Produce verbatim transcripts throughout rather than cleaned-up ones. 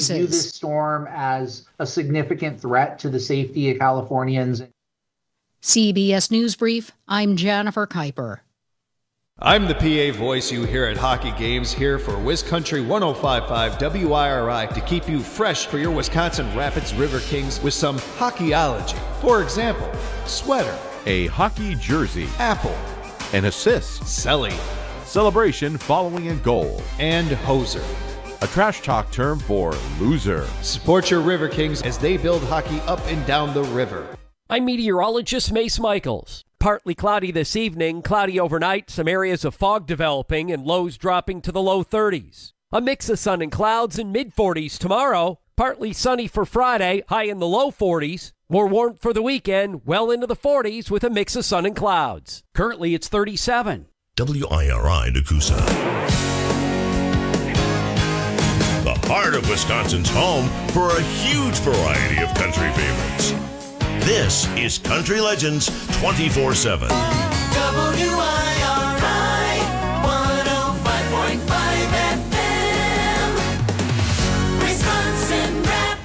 purposes. We view this storm as a significant threat to the safety of Californians. C B S News Brief, I'm Jennifer Kuiper. I'm the P A voice you hear at hockey games, here for WisCountry one oh five point five W I R I to keep you fresh for your Wisconsin Rapids River Kings with some hockeyology. For example, sweater, a hockey jersey, apple, an assist, celly, celebration following a goal, and hoser, a trash talk term for loser. Support your River Kings as they build hockey up and down the river. I'm meteorologist Mace Michaels. Partly cloudy this evening, cloudy overnight, some areas of fog developing and lows dropping to the low thirties. A mix of sun and clouds in mid forties tomorrow. Partly sunny for Friday, high in the low forties. More warmth for the weekend, well into the forties with a mix of sun and clouds. Currently it's thirty-seven. W I R I Nakusa. The heart of Wisconsin's home for a huge variety of country favorites. This is Country Legends twenty-four seven. W I R I one oh five point five F M, Wisconsin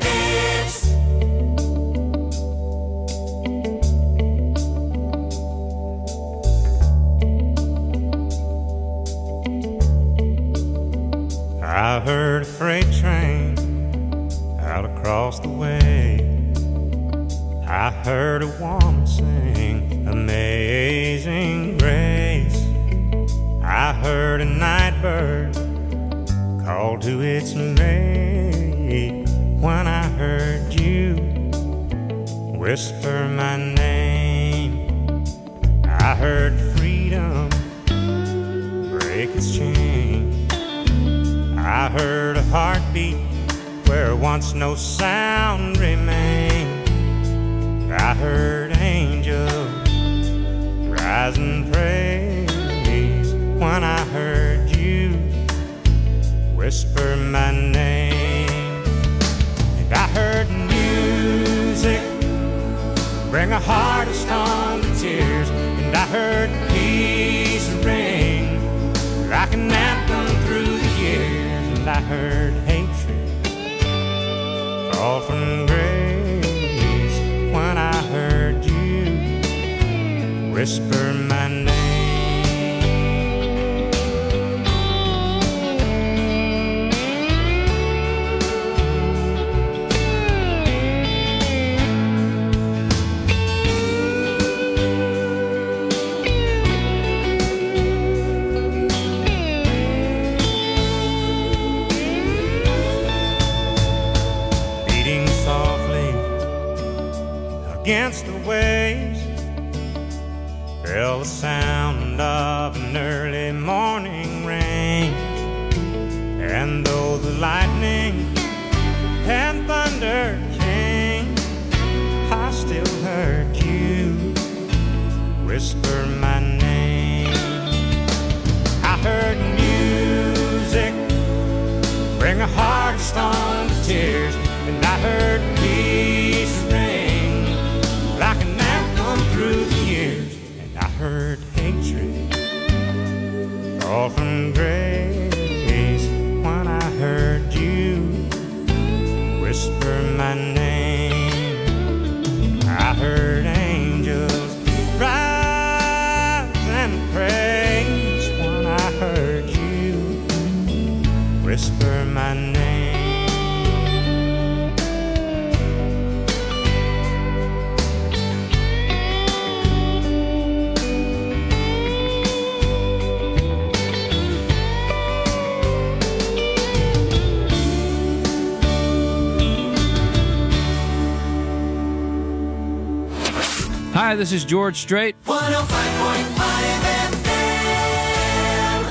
Rapids. I heard a freight train out across the way. I heard a woman sing Amazing Grace. I heard a night bird call to its mate. When I heard you whisper my name, I heard freedom break its chain. I heard a heartbeat where once no sound remained. I heard angels rise and praise when I heard you whisper my name. And I heard music bring a heart of stone to tears. And I heard peace ring like an anthem through the years. And I heard hatred fall from grace when I heard you whisper my name. Beating softly against the waves fell the sound of an early morning rain. And though the lightning and thunder came, I still heard you whisper my name. I heard music bring a heart of stone to tears. And I heard peace ring like an anthem through the years. And I heard hatred fall from grace when I heard you whisper my name. I heard angels rise and praise when I heard you whisper my name. Hi, this is George Strait. one oh five point five F M.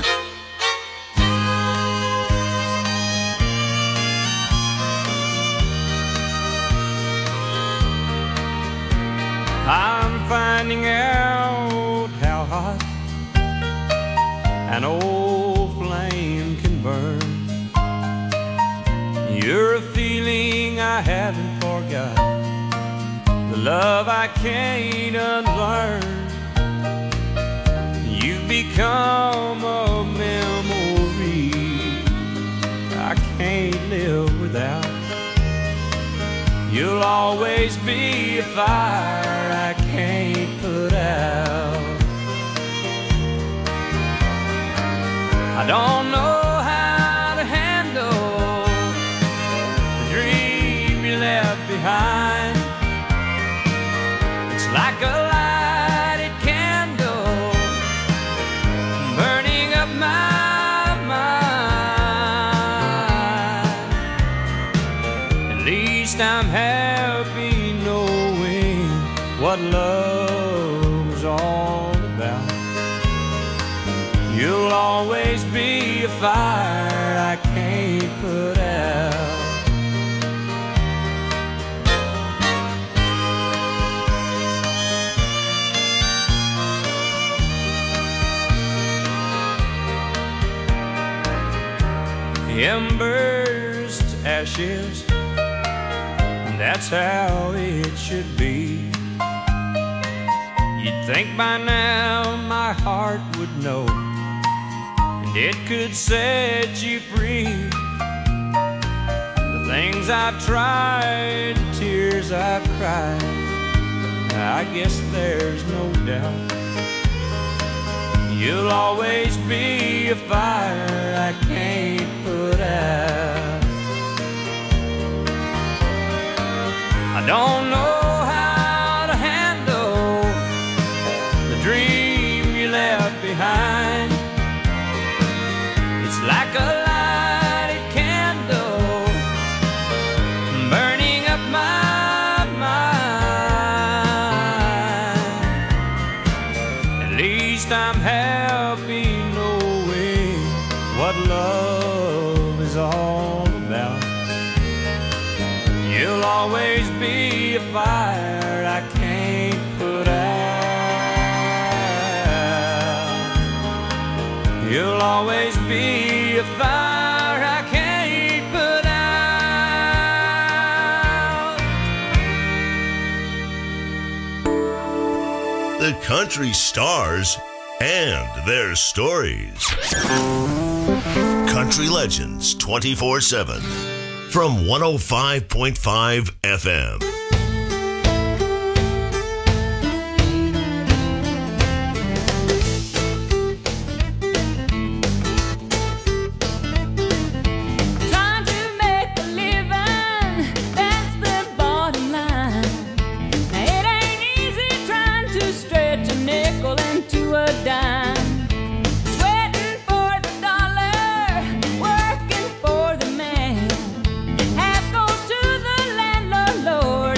I'm finding out how hot an old flame can burn. You're a feeling I haven't forgot, the love I can't unlearn. You've become a memory I can't live without. You'll always be a fire I can't put out. I don't know how to handle the dream you left behind. It's like a lighted candle burning up my mind. At least I'm happy knowing what love was all about. You'll always be a fire I can't put out. Embers to ashes, that's how it should be. You'd think by now my heart would know, and it could set you free. The things I've tried, the tears I've cried, I guess there's no doubt. You'll always be a fire I can't put out. I don't know how to handle the dream you left behind. It's like a lighted candle burning up my mind. At least I'm happy knowing what love is all about. You'll always be a fire I can't put out. You'll always be a fire I can't put out. The country stars and their stories. Country Legends twenty-four seven from one oh five point five F M. Trying to make a living, that's the bottom line. It ain't easy trying to stretch a nickel into a dime. Sweating for the dollar, working for the man. Half goes to the landlord, Lord,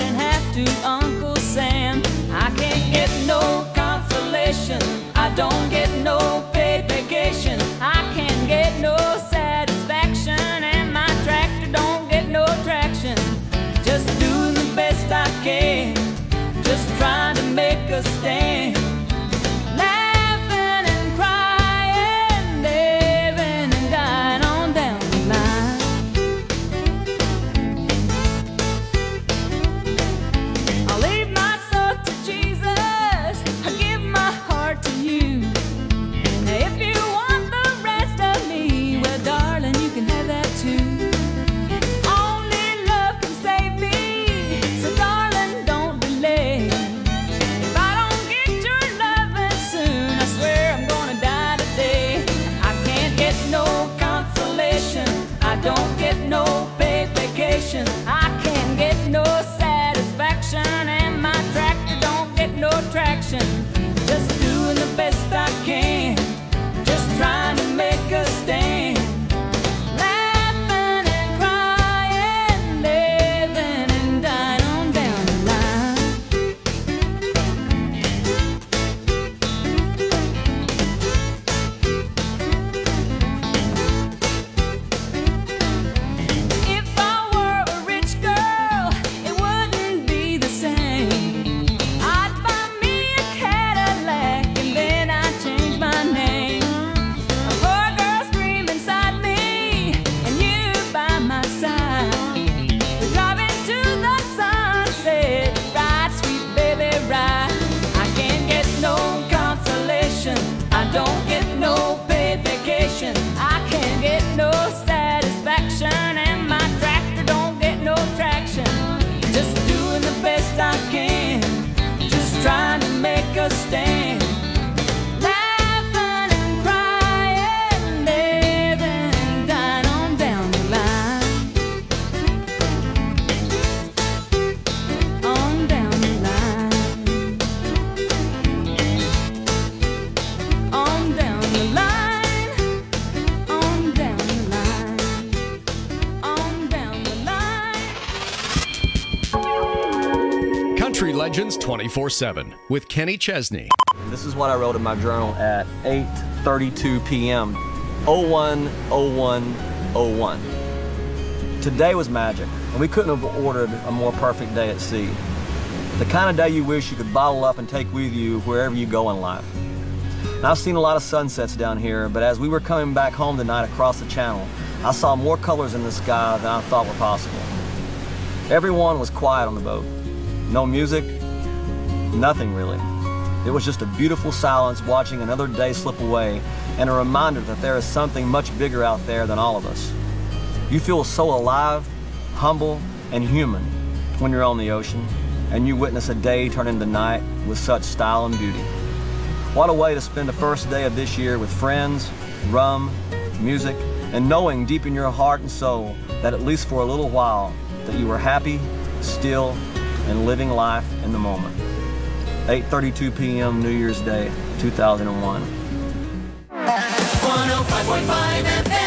Legends twenty-four seven with Kenny Chesney. This is what I wrote in my journal at eight thirty-two p.m. oh one oh one oh one. Today was magic, and we couldn't have ordered a more perfect day at sea. The kind of day you wish you could bottle up and take with you wherever you go in life. And I've seen a lot of sunsets down here, but as we were coming back home tonight across the channel, I saw more colors in the sky than I thought were possible. Everyone was quiet on the boat. No music, nothing really. It was just a beautiful silence watching another day slip away and a reminder that there is something much bigger out there than all of us. You feel so alive, humble, and human when you're on the ocean and you witness a day turn into night with such style and beauty. What a way to spend the first day of this year with friends, rum, music, and knowing deep in your heart and soul that at least for a little while that you were happy, still, and living life in the moment. eight thirty-two p.m. New Year's Day, two thousand one. one oh five point five F M.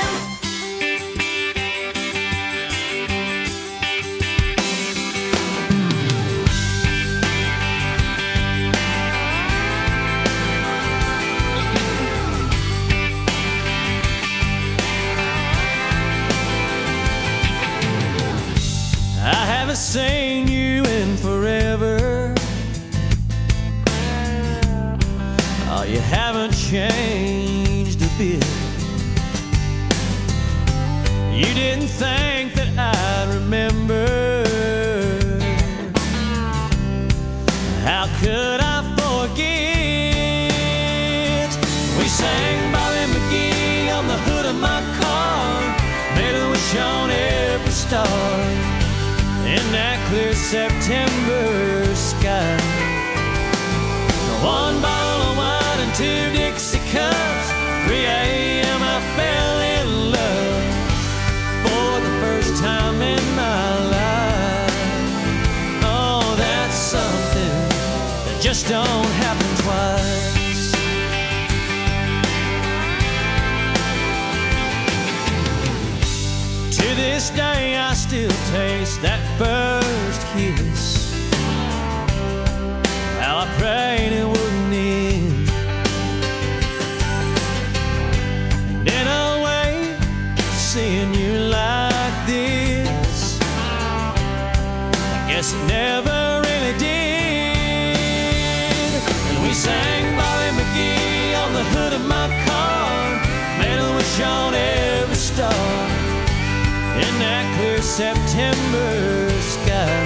I haven't seen you in forever. Oh, you haven't changed a bit. You didn't think that I'd remember. How could I forget? We sang Bobby McGee on the hood of my car, made a wish on every star in that clear September sky. One bottle of wine and two Dixie cups, three a.m. I fell in love for the first time in my life. Oh, that's something that just don't happen twice. To this day I still taste that first kiss. How I prayed it wouldn't end. And in a way, seeing you like this, I guess it never really did. And we sang Bobby McGee on the hood of my car, made a wish on every star in that clear September sky.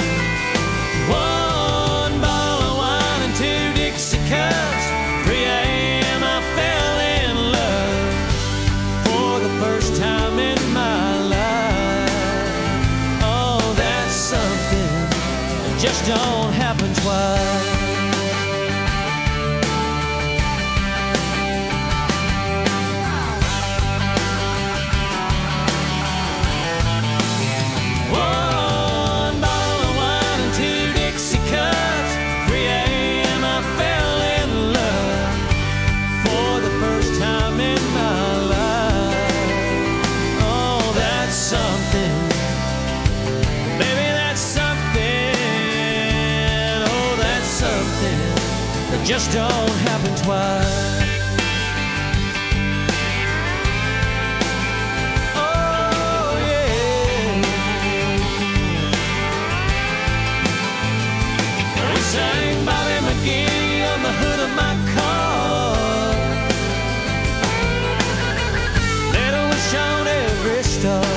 One bottle of wine and two Dixie cups, three a.m. I fell in love for the first time in my life. Oh, that's something that just don't happen twice. Just don't happen twice. Oh yeah. We sang Bobby McGee on the hood of my car, made a wish on every star.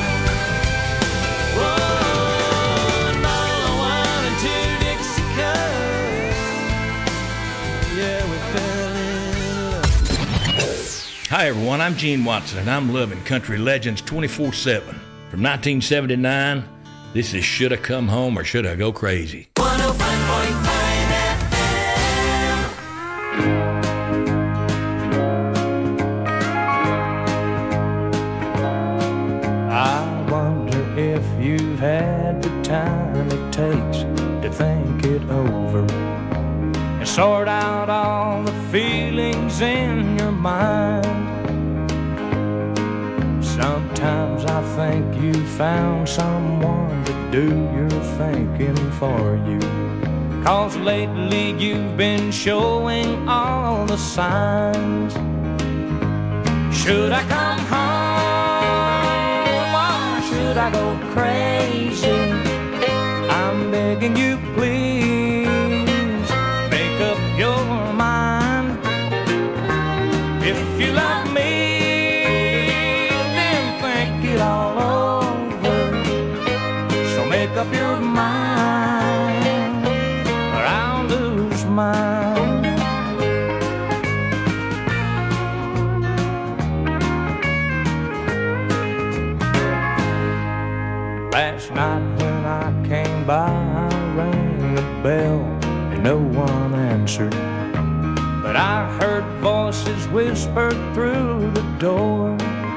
Hi everyone, I'm Gene Watson and I'm loving Country Legends twenty-four seven. From nineteen seventy-nine, this is Shoulda Come Home or Shoulda Go Crazy. one oh five point five F M. I wonder if you've had the time it takes to think it over and sort out all the feelings in your mind. Sometimes I think you found someone to do your thinking for you, 'cause lately you've been showing all the signs. Should I come home or should I go crazy? I'm begging you, please make up your mind. If you love me, then think it all over. So make up your mind, or I'll lose mine. Last night when I came by, I rang the bell and no one answered. But I heard voices whispered through the door.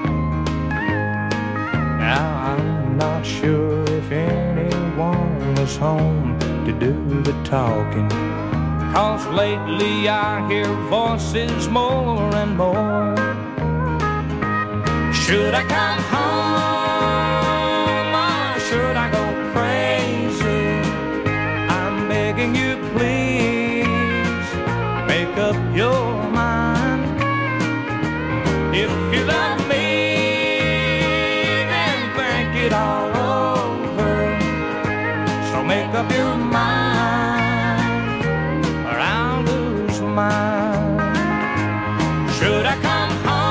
Now I'm not sure if anyone was home to do the talking, 'cause lately I hear voices more and more. Should I come home or should I go crazy? I'm begging you, please make up your mind. If you love me, then think it all over. So make up your mind, or I'll lose mine. Should I come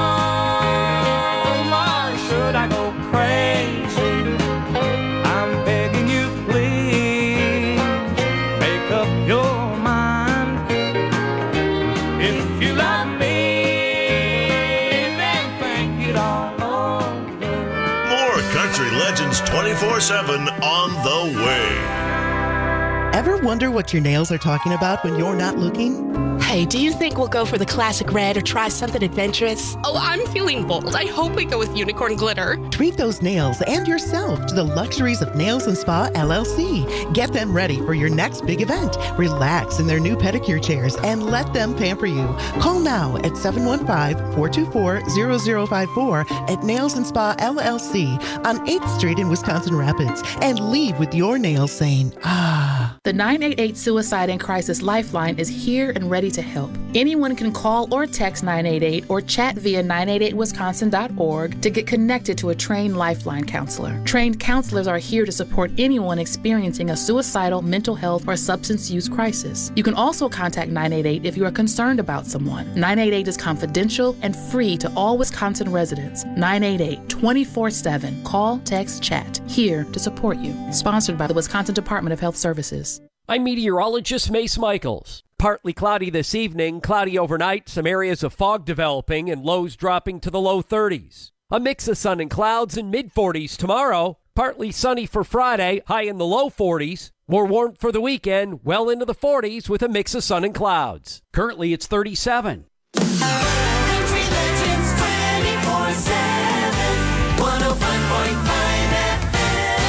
home or should I go crazy? I'm begging you, please make up your mind. If you love me, then think it all over. More Country Legends twenty-four seven on the way. Ever wonder what your nails are talking about when you're not looking? Hey, do you think we'll go for the classic red or try something adventurous? Oh, I'm feeling bold. I hope we go with unicorn glitter. Treat those nails and yourself to the luxuries of Nails and Spa L L C. Get them ready for your next big event. Relax in their new pedicure chairs and let them pamper you. Call now at seven one five, four two four, zero zero five four at Nails and Spa L L C on eighth Street in Wisconsin Rapids and leave with your nails saying, ah. The nine eight eight Suicide and Crisis Lifeline is here and ready to help. Anyone can call or text nine eight eight or chat via nine eight eight wisconsin dot org to get connected to a trained Lifeline counselor. Trained counselors are here to support anyone experiencing a suicidal, mental health, or substance use crisis. You can also contact nine eight eight if you are concerned about someone. nine eight eight is confidential and free to all Wisconsin residents. nine eight eight, twenty-four seven. Call, text, chat. Here to support you. Sponsored by the Wisconsin Department of Health Services. I'm meteorologist Mace Michaels. Partly cloudy this evening, cloudy overnight, some areas of fog developing and lows dropping to the low thirties. A mix of sun and clouds in mid forties tomorrow. Partly sunny for Friday, high in the low forties. More warmth for the weekend, well into the forties with a mix of sun and clouds. Currently it's thirty-seven. Country Legends twenty-four seven, one oh five point five F M.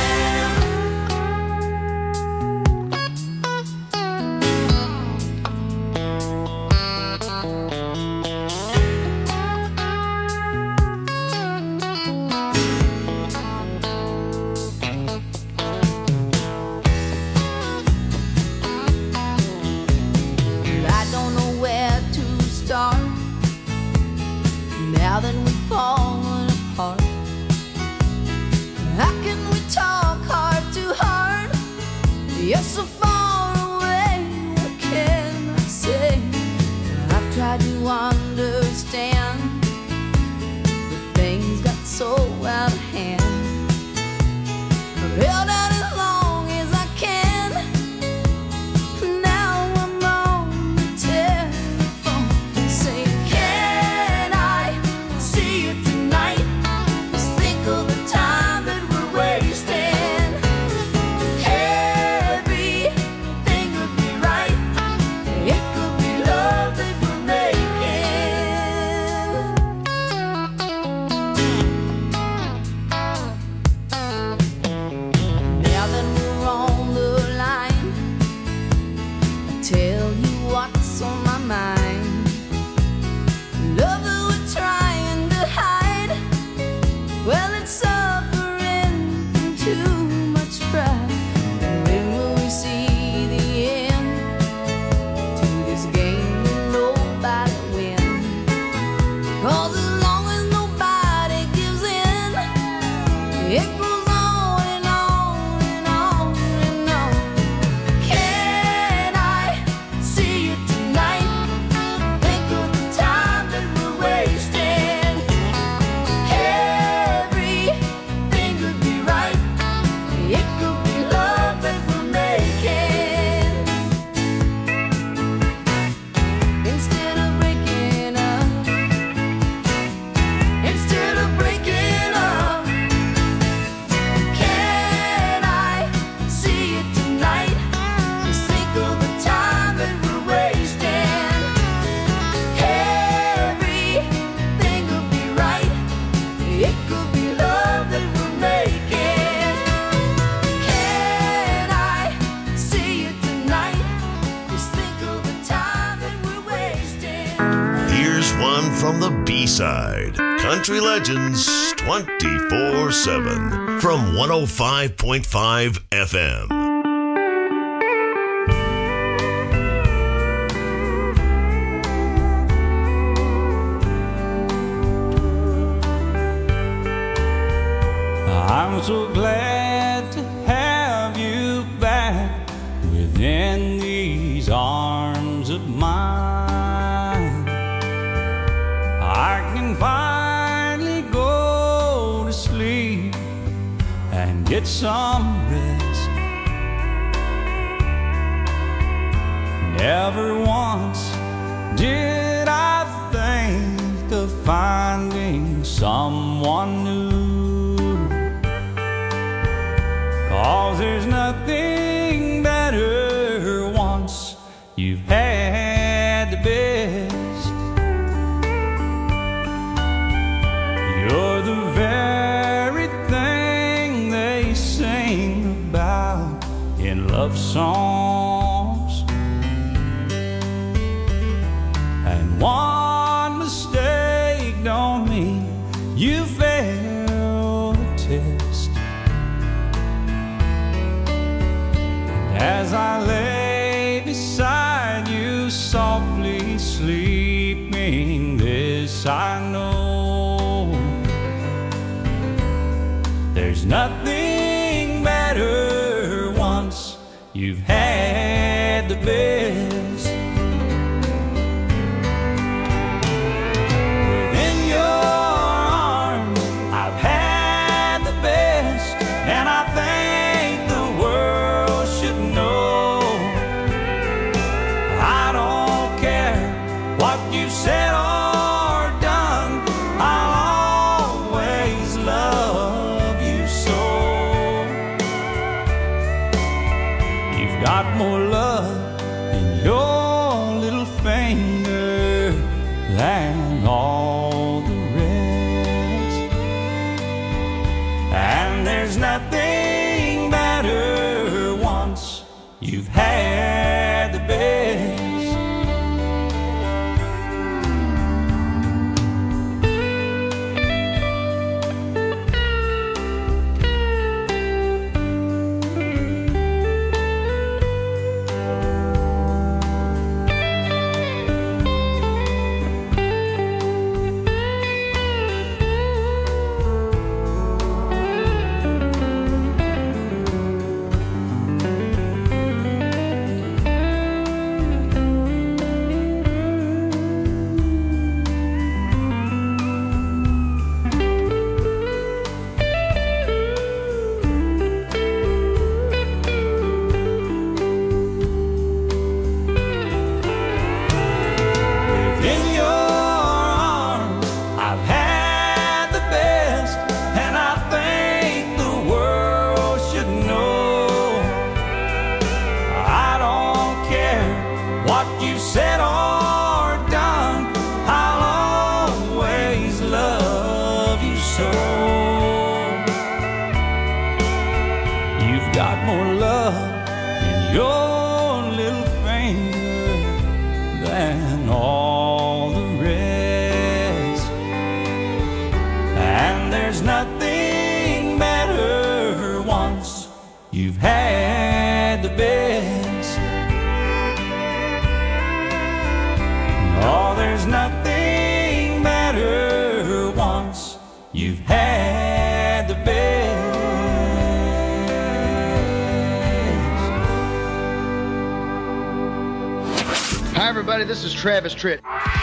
I don't know where to start now that we've fallen apart. How can we talk heart to heart? You're so far away, what can I say? I've tried to understand, but things got so out of hand. I've held out as long as I can. Now I'm on the telephone saying, can I see you tonight? Just think of the time that we're wasting. Everything would be right. It could be love that we're making. from the B-side. Country Legends twenty-four seven from one oh five point five F M. I'm so glad to have you back within these arms of mine. I can finally go to sleep and get some rest. Never once did I think of finding someone new. 'Cause there's nothing better once you've had the best. You're the very thing they sing about in love songs. And one mistake don't mean you failed the test. As I lay beside you, softly sleeping, this I know: there's nothing better once you've had the best. Within your arms, I've had the best, and I think the world should know. I don't care what you said or done, I'll always love you so. You've got more love in your little finger than all the rest. And there's nothing better once you've had the best. Within your arms, I've had the best, and I think the world should know. I don't care what you said or done, I'll always love you so. You've got more love in your little finger than all the rest. And there's nothing better once you've had the best. Oh, there's nothing better once you've had the best. Hi, everybody. This is Travis Tritt.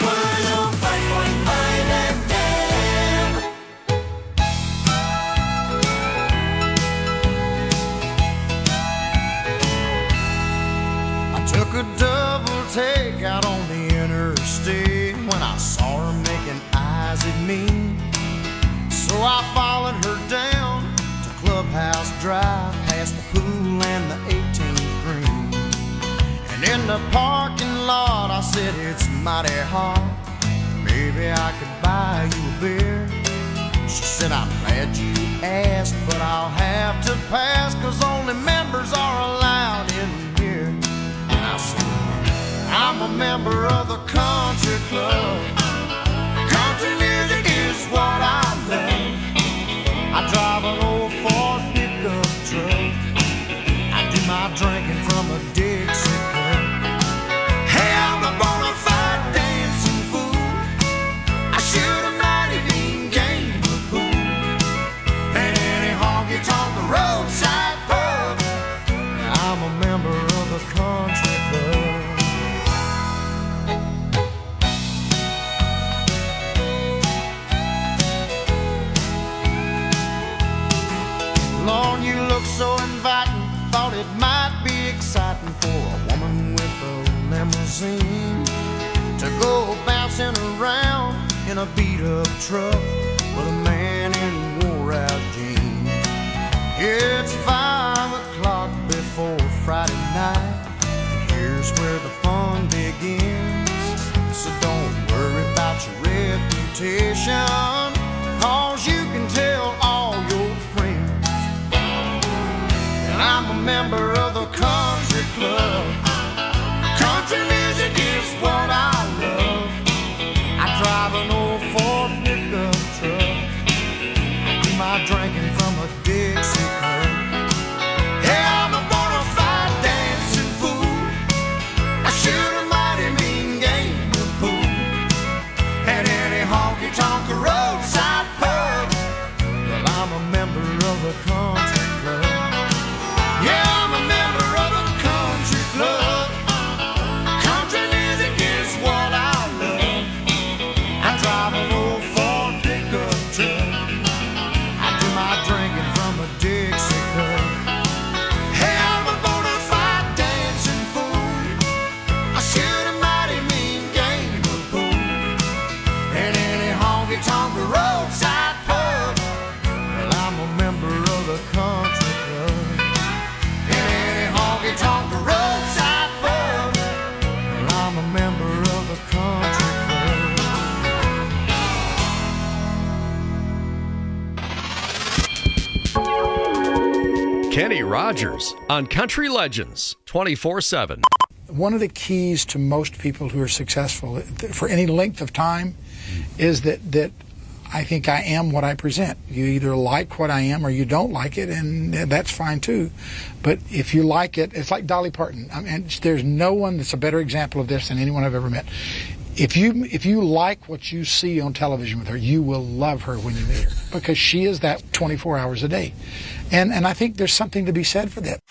I took a double take out on the interstate when I saw her making eyes at me. So I followed her down to Clubhouse Drive, past the pool and the eighteenth green. And in the parking lot I said, it's mighty hot, maybe I could buy you a beer. She said, I'm glad you asked, but I'll have to pass, 'cause only members are allowed in here. And I said, I'm a member of the country club, my drinking from a Dixie cup. Hey, I'm a bona fide dancing fool. I shoot a mighty mean game of pool. And any honky-tonk roadside pub, I'm a member of the country club. Lord, you look so inviting. Thought it might be exciting for a woman with a limousine to go bouncing around in a beat-up truck with a man in wore-out jeans. It's five o'clock before Friday night, and here's where the fun begins. So don't worry about your reputation, 'cause you can tell all your friends. And I'm a member of the country club. Country music is what I love. I drive an old Ford pickup truck. I do my drinking from a Dixie cup. Hey, I'm a bona fide dancing fool. I shoot a mighty mean game of pool. At any honky-tonk roadside pub, well, I'm a member of the country club. Yeah, I'm a member of the country club. Country music is what I love. I drive an old Ford pickup truck. I do my drinking from a Dixie cup. Hey, I'm a bona fide dancing fool. I shoot a mighty mean game of pool. And any honky-tonk roadside pub, well, I'm a member of the country club. Honky-tonk roadside pub, well, I'm a member of the country club. Kenny Rogers on Country Legends twenty-four seven. One of the keys to most people who are successful for any length of time is that that I think I am what I present. You either like what I am or you don't like it, and that's fine too. But if you like it, it's like Dolly Parton. I mean, there's no one that's a better example of this than anyone I've ever met. If you if you like what you see on television with her, you will love her when you meet her, because she is that twenty-four hours a day. And and I think there's something to be said for that.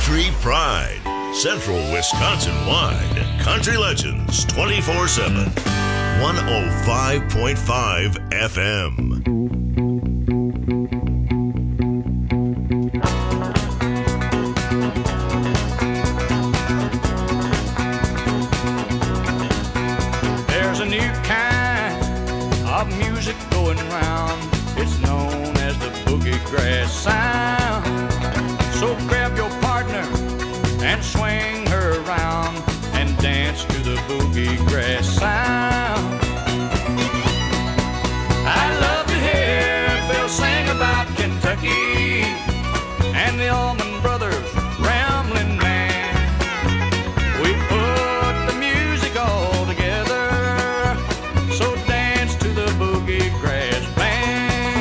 Country Pride. Central Wisconsin-wide. Country Legends twenty-four seven. one oh five point five F M. There's a new kind of music going round. It's known as the boogie grass sound. So grab your partner and swing her around and dance to the boogie grass sound. I love to hear Bill sing about Kentucky and the Allman Brothers Ramblin' Man. We put the music all together, so dance to the boogie grass band.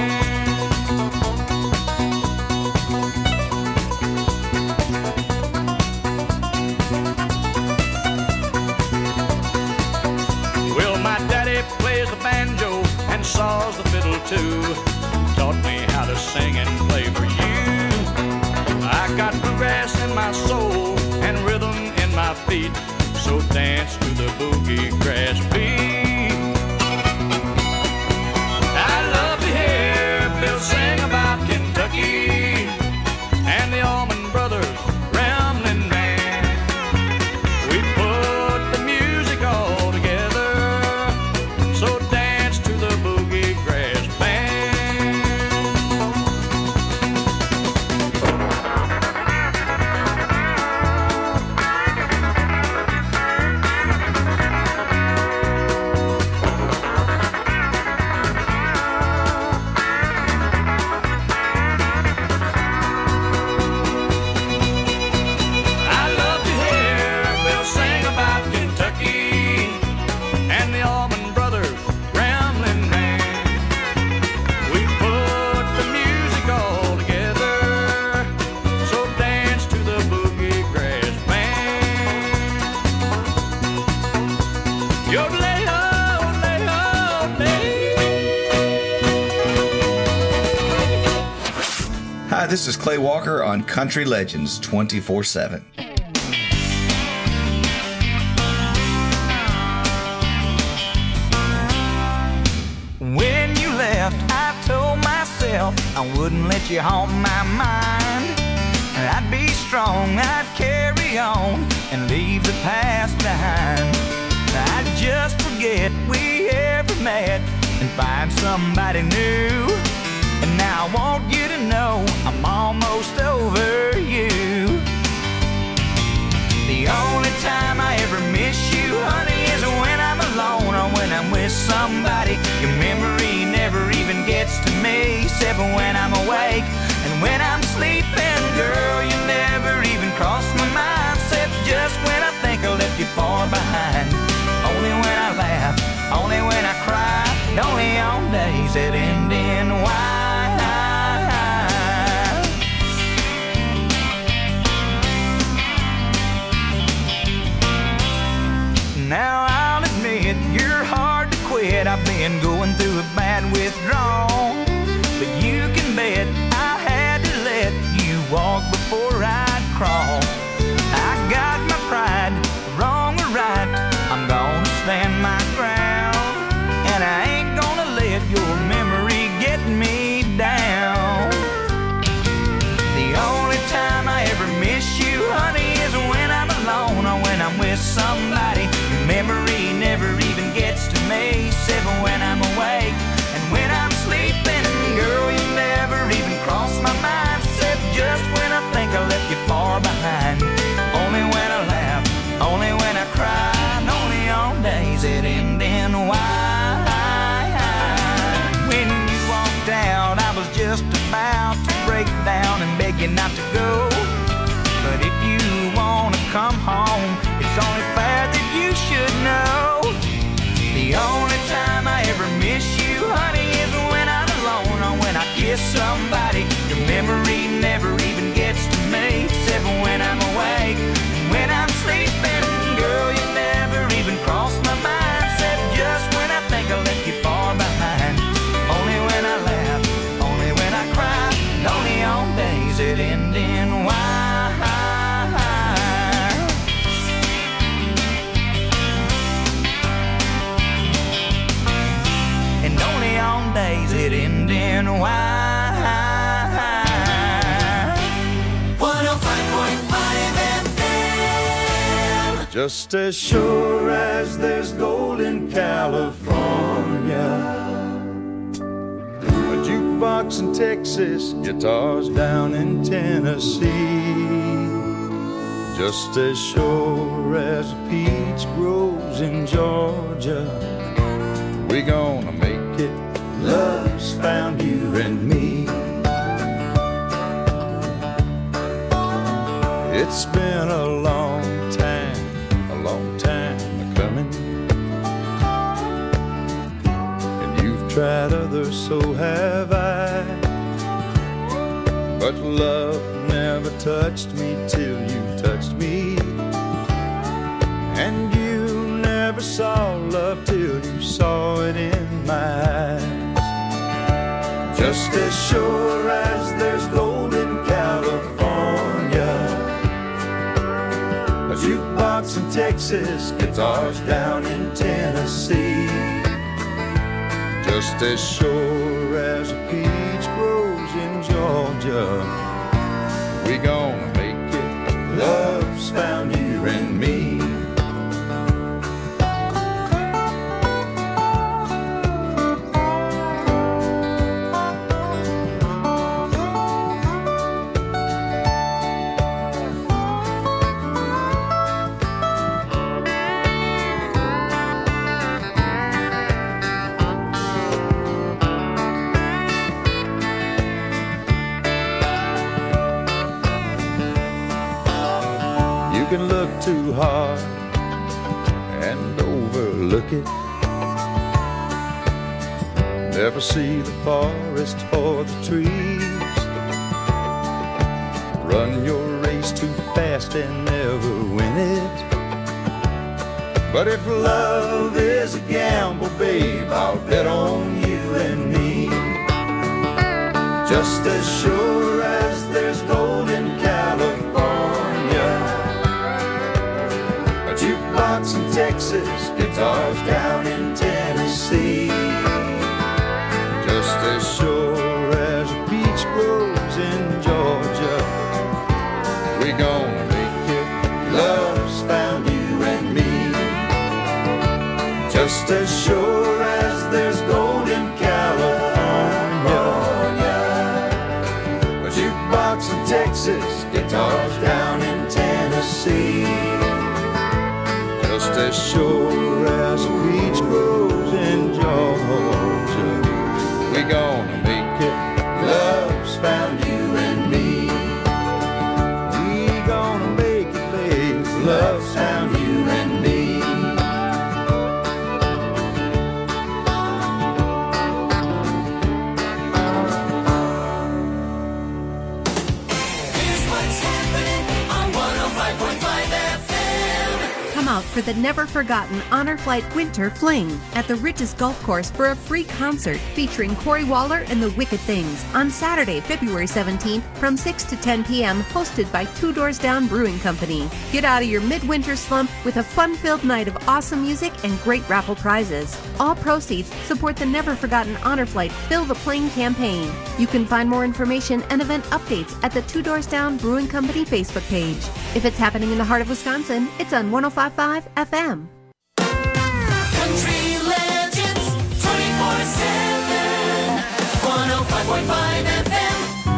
Well, my daddy plays the banjo and saws the fiddle too. Taught me how to sing and play for you. I got bluegrass in my soul and rhythm in my feet, so dance to the boogie grass beat. I love to hear Bill sing about Kentucky and the Allman Brothers Ramblin' Man. We put the music all together, so dance to the boogie grass band. I love to hear Bill sing about Kentucky and the Allman Brothers Ramblin' Man. We put the music all together, so dance to the boogie grass band. Yodelay-o, lay-o, lay. Hi, this is Clay Walker on Country Legends twenty-four seven. When you left, I told myself I wouldn't let you haunt my mind. I'd be strong, I'd carry on and leave the past behind. I'd just forget we ever met and find somebody new. And now I want you to know I'm almost over you. The only time I ever miss you, honey, is when I'm alone or when I'm with somebody. Your memory never even gets to me, except when I'm awake and when I'm sleeping. Girl, you never even cross my mind, except just when I think I left you far behind. Only when I laugh, only when I cry, and only on days that end in Y. Now I'll admit you're hard to quit. I've been going through a bad withdrawal, but you can bet I had to let you walk before I'd crawl. I got my pride, wrong or right, I'm gonna stand my ground, and I ain't gonna let your memory get me down. The only time I ever miss you, honey, is when I'm alone or when I'm with somebody. Your memory never even gets to me, except when I'm awake and when I'm sleeping. Girl, you never even cross my mind, except just when I think I left you far behind. Only when I laugh, only when I cry, and only on days that end in Y. When you walked out, I was just about to break down and beg you not to go. But if you wanna come home, it's only fair that you should know. The only time I ever miss you, honey, is when I'm alone or when I kiss somebody. Your memory never even gets to me, except when I'm awake and when I'm sleeping. Girl, you never even cross my mind, except just when I think I left you far behind. Only when I laugh, only when I cry, and only on days that end in Y. Just as sure as there's gold in California, a jukebox in Texas, guitars down in Tennessee. Just as sure as a peach grows in Georgia, we gonna make it. Love's found you and me. It's been a long time, a long time coming, and you've tried others, so have I. But love never touched me till you touched me, and you never saw love till you saw it in my eyes. Just as sure as there's gold in California, a jukebox in Texas, guitars down in Tennessee. Just as sure as a peach grows in Georgia, we gonna make it. Love's found you and me. You can look too hard and overlook it. Never see the forest for the trees. Run your race too fast and never win it. But if love is a gamble, babe, I'll bet on you and me. Just as sure as there's gold in California, a jukebox in Texas, guitars down in Tennessee. Just as sure as a peach grows in Georgia, we gonna make it. Love's found you and me. Just as sure as there's gold in California, a jukebox in Texas, guitars down in Tennessee. Just as sure as a peach grows in Georgia, we gonna make it. Love's found you and me. We gonna make it, babe. Love's found you and me. Out for the never-forgotten Honor Flight Winter Fling at the Riches Golf Course for a free concert featuring Corey Waller and the Wicked Things on Saturday, February seventeenth from six to ten p.m. hosted by Two Doors Down Brewing Company. Get out of your midwinter slump with a fun-filled night of awesome music and great raffle prizes. All proceeds support the never-forgotten Honor Flight Fill the Plane campaign. You can find more information and event updates at the Two Doors Down Brewing Company Facebook page. If it's happening in the heart of Wisconsin, it's on one oh five point five F M. Country Legends twenty-four seven, one oh five point five F M.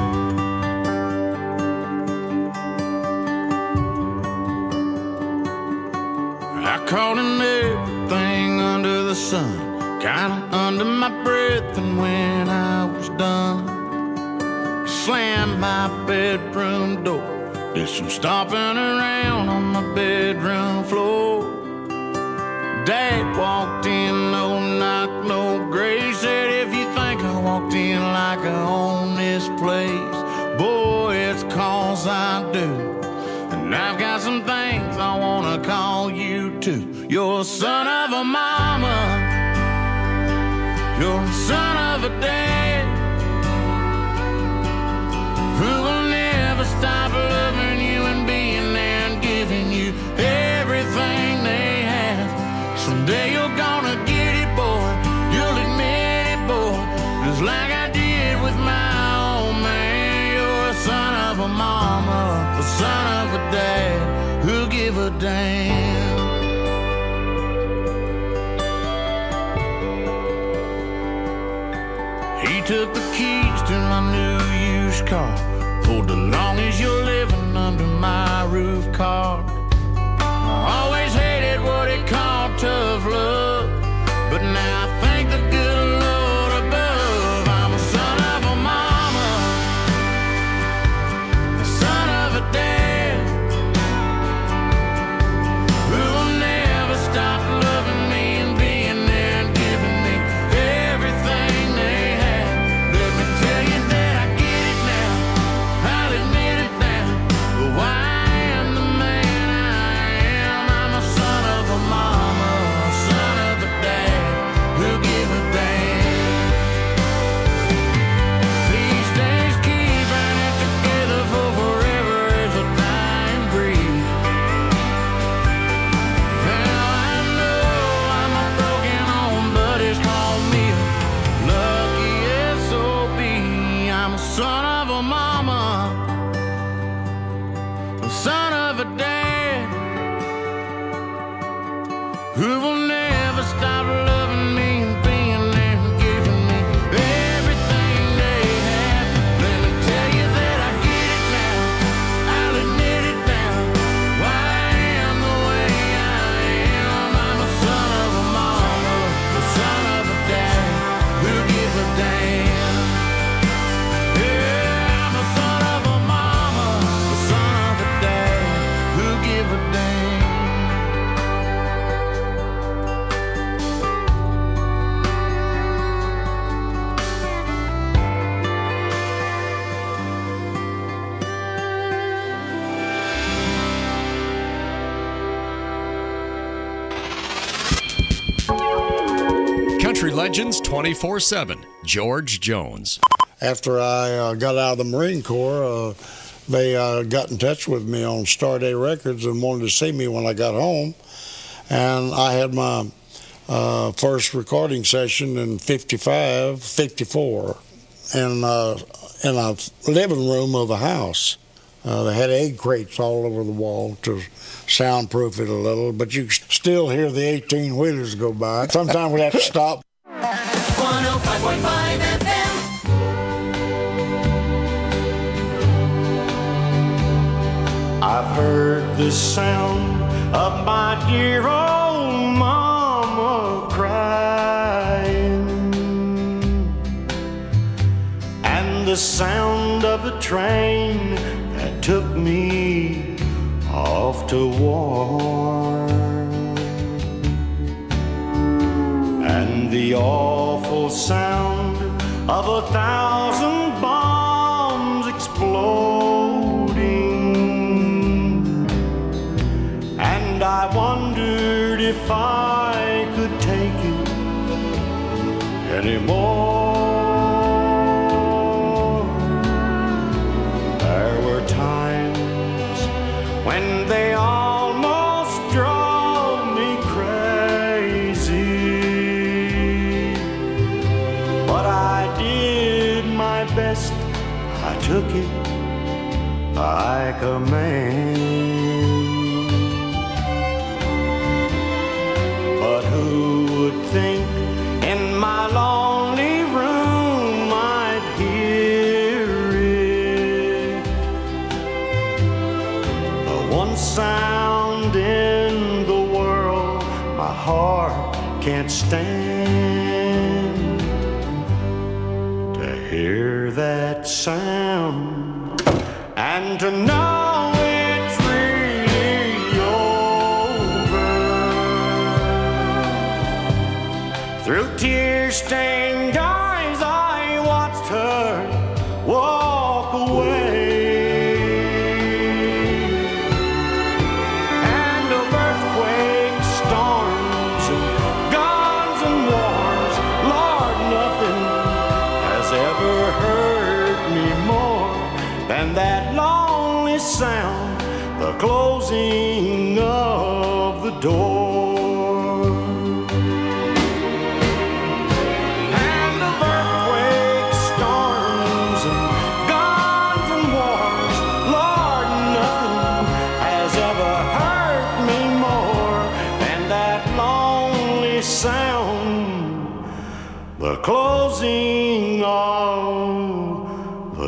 I caught in everything under the sun, kinda under my breath, and when I was done, slammed my bedroom door. Did some stomping around on my bedroom floor. Dad walked in, no knock, no grace. Said, if you think I walked in like I own this place, boy, it's 'cause I do. And I've got some things I wanna call you to. You're a son of a mama, you're a son of a dad, who will never stop loving you and being there and giving you everything they have. Someday you're gonna get it, boy, you'll admit it, boy, just like I did with my old man. You're a son of a mama, a son of a dad, who'll give a damn. took the keys to my new used car. Pulled the long as you're living under my roof card. I always hated what it called tough love, but now I thank the good Lord above. I'm a son of a mama, a son of a dad, who will never stop loving me and being there and giving me everything they have. Let me tell you that I get it now, I'll admit it now. Why I am the man I am, I'm a son of a mama, a son of a dad, who give a damn. These days keeping it together for forever is a dying breed. Now I know I'm a broken home, but it's called me a lucky S O B. I'm a son of a mama, a son of a dad, who will never stop loving me and being there and giving me everything they have. Let me tell you that I get it now, I'll admit it now. Why I am the way I am, I'm a son of a mama, a son of a dad, who give a damn. Yeah, I'm a son of a mama, a son of a dad, who give a damn. Country Legends twenty-four seven, George Jones. After I uh, got out of the Marine Corps, uh, they uh, got in touch with me on Star Day Records and wanted to see me when I got home. And I had my uh, first recording session in fifty-five, fifty-four, in, uh, in a living room of a house. Uh, they had egg crates all over the wall to soundproof it a little, but you could still hear the eighteen-wheelers go by. Sometimes we'd have to stop. one oh five point five F M. I've heard the sound of my dear old mama crying, and the sound of the train that took me off to war, and the awful sound of a thousand bombs exploding. And I wondered if I could take it anymore. There were times when they almost drove me crazy, but I did my best. I took it like a man. But who would think in my lonely room I'd hear it, the one sound in the world my heart can't stand, to hear that sound and to know it's really over. Through tear-stained eyes I watched her walk away, and of earthquakes, storms, and guns and wars, Lord, nothing has ever hurt me more than that lonely sound, the closing of the door. And of earthquakes, storms, and guns and wars, Lord, nothing has ever hurt me more than that lonely sound, the closing of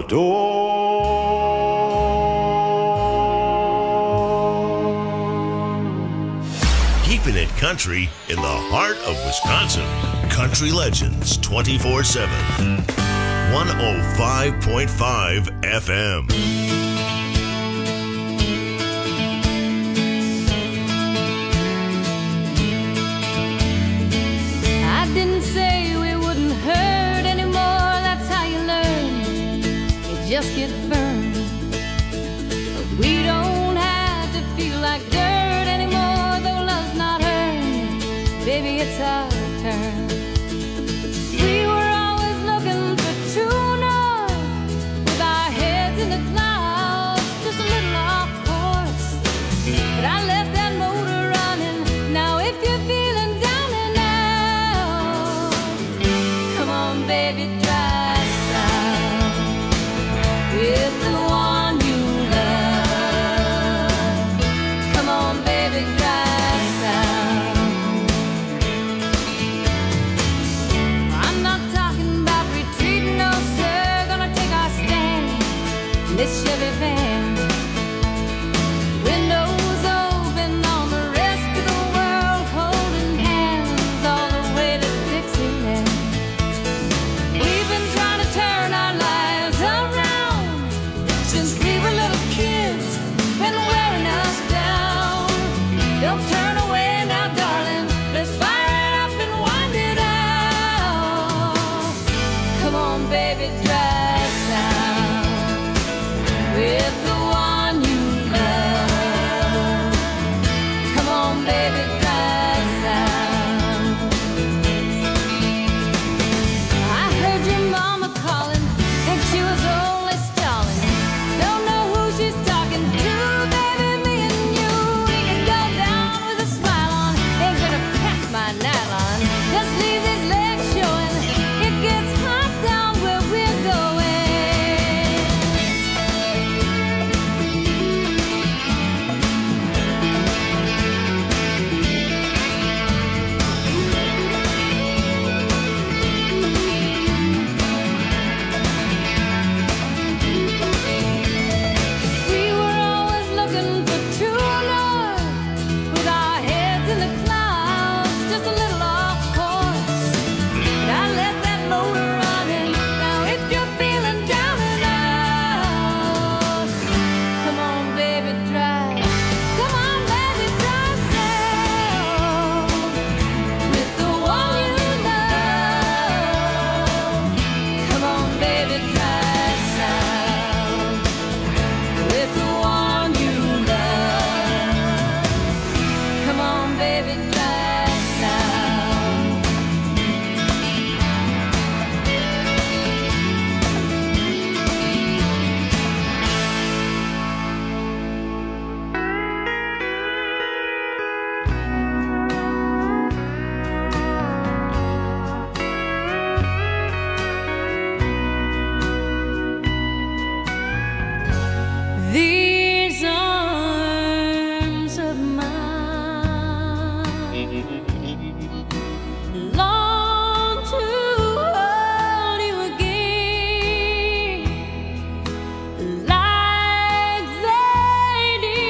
Keeping it country in the heart of Wisconsin. Country Legends twenty-four seven. one oh five point five F M. I didn't say we wouldn't hurt anymore. That's how you learn. You just get burned. But we don't have to feel like dirt anymore. Though love's not earned, baby, it's our turn. We were always looking for true north, with our heads in the clouds, just a little off course. But I left that motor running. Now if you're feeling down and out, come on, baby, try south with the one you love. Come on, baby, try south. I'm not talking about retreating, no sir. Gonna take our stand in this Chevy van. Windows open on the rest of the world, holding hands all the way to Dixieland. We've been trying to turn our lives around since we were little kids, been wearing us down. Don't turn away now, darling. Let's fire it up and wind it out. Come on, baby, try south with the one you love. Come on, baby, try south. I heard your mama calling, think she was only stalling. Don't know who she's talking to, baby, me and you. We can go down with a smile on, ain't gonna pack my nylon. Just leave these legs showing, it gets hot down where we're going. We were always looking for true north, with our heads in the clouds, just a little off course. But I left that motor running. Now if you're feeling down and out, come on, baby, try. Come on, baby, try south with the one you love. Come on, baby, try south with the one you love. Come on, baby, try south. These arms of mine long to hold you again, like they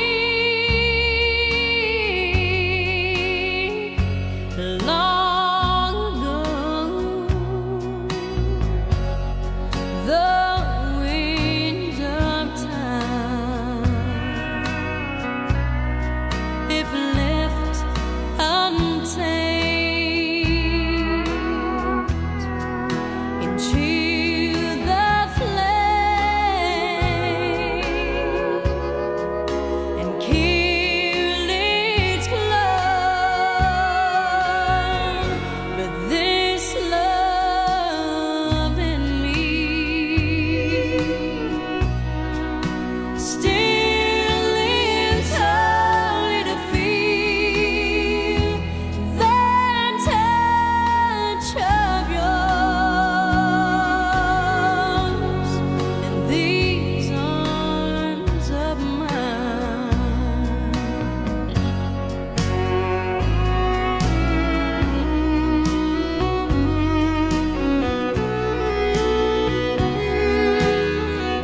did long ago. The winds of time, if left untamed, can chill the flame and kill its glow. But this love in me still lives only to feel that touch of yours in these arms of mine.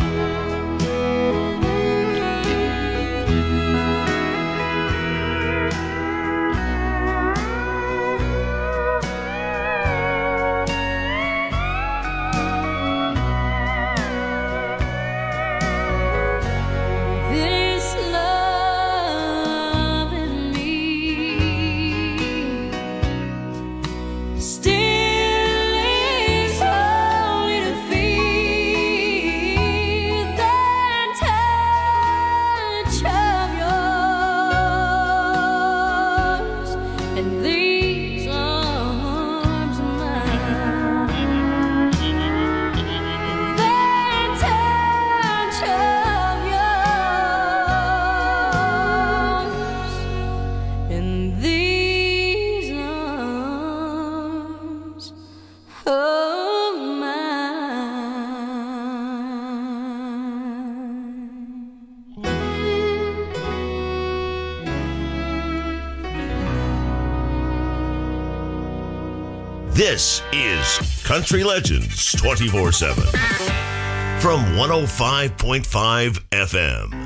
This is Country Legends twenty-four seven from one oh five point five F M.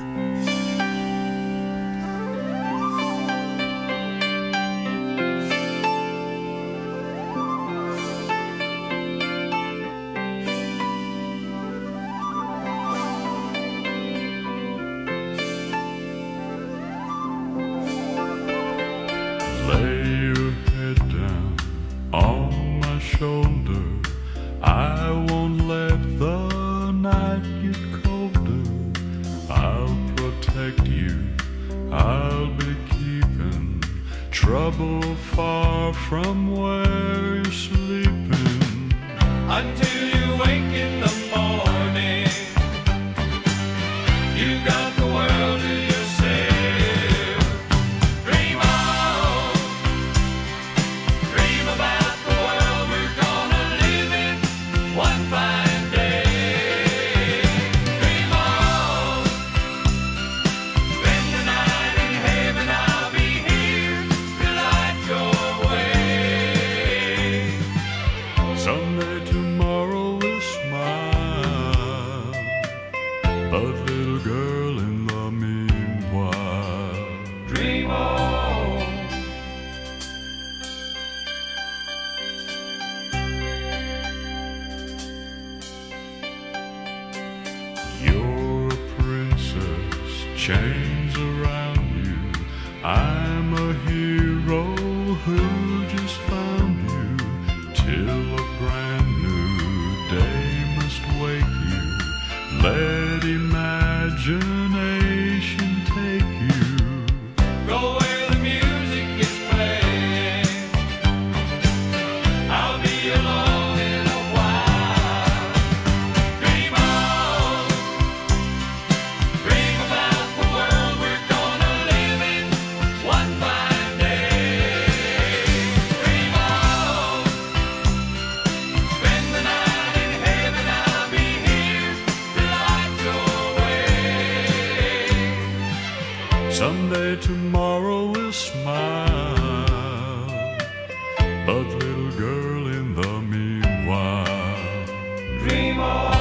chains around you. I'm a hero who just found you, till a brand new day must wake you. Let imagination take you. Go where the music is playing. I'll be along in a while. Dream on. Dream about the world we're gonna live in one fine day. Dream on. Spend the night in heaven. I'll be here to light your way. Someday tomorrow will smile, but little girl, in the meanwhile, dream on.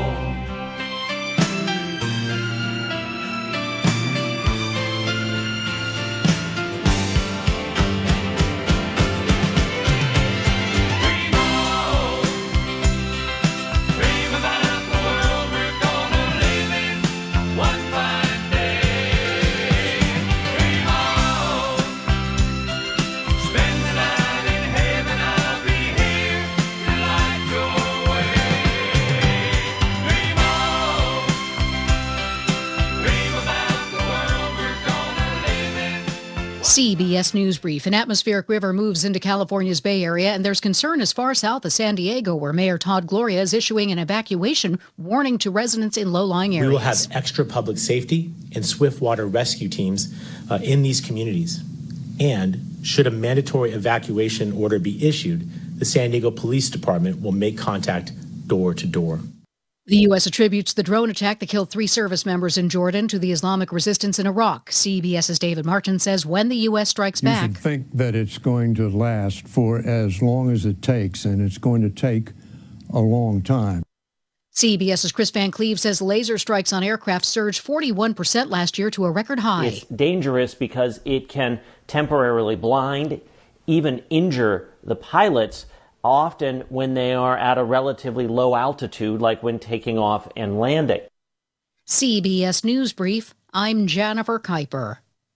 Dream on. Dream about the world we're gonna live in one fine day. Dream on. Spend the night in heaven. I'll be here to light your way. Dream on. Dream about the world we're gonna live in. C B S News Brief. An atmospheric river moves into California's Bay Area, and there's concern as far south as San Diego, where Mayor Todd Gloria is issuing an evacuation warning to residents in low-lying areas. We will have extra public safety and swift water rescue teams uh, in these communities. And should a mandatory evacuation order be issued, the San Diego Police Department will make contact door to door. The U S attributes the drone attack that killed three service members in Jordan to the Islamic resistance in Iraq. CBS's David Martin says when the U S strikes You back, should think that it's going to last for as long as it takes, and it's going to take a long time. CBS's Chris Van Cleve says laser strikes on aircraft surged forty-one percent last year to a record high. It's dangerous because it can temporarily blind, even injure the pilots, often when they are at a relatively low altitude, like when taking off and landing. C B S News Brief, I'm Jennifer Kuiper.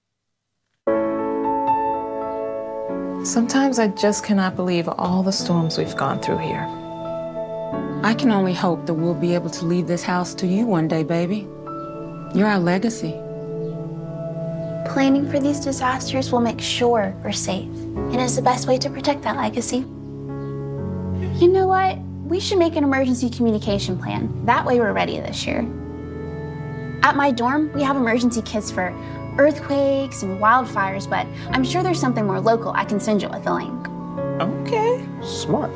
Sometimes I just cannot believe all the storms we've gone through here. I can only hope that we'll be able to leave this house to you one day, baby. You're our legacy. Planning for these disasters will make sure we're safe, and is the best way to protect that legacy. You know what? We should make an emergency communication plan. That way we're ready this year. At my dorm, we have emergency kits for earthquakes and wildfires, but I'm sure there's something more local I can send you with a link. Okay. Smart.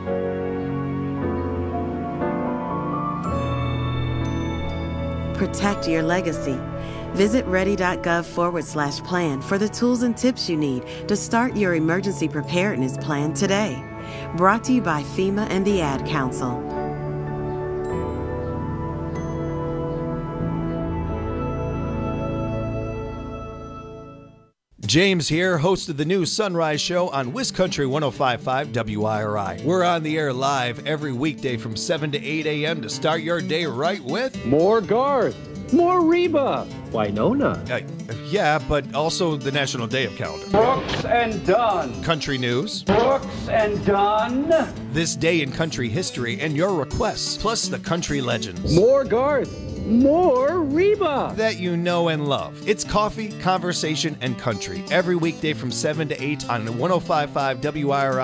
Protect your legacy. Visit ready.gov forward slash plan for the tools and tips you need to start your emergency preparedness plan today. Brought to you by FEMA and the Ad Council. James here, host of the new Sunrise Show on WisCountry one oh five point five W I R I. We're on the air live every weekday from seven to eight a.m. to start your day right with more Garth, more Reba, Winona. Uh, yeah, but also the National Day of Calendar. Brooks and Dunn. Country news. Brooks and Dunn. This day in country history and your requests, plus the country legends. More Garth. More Reba that you know and love. It's coffee, conversation, and country every weekday from seven to eight on one oh five point five W I R I.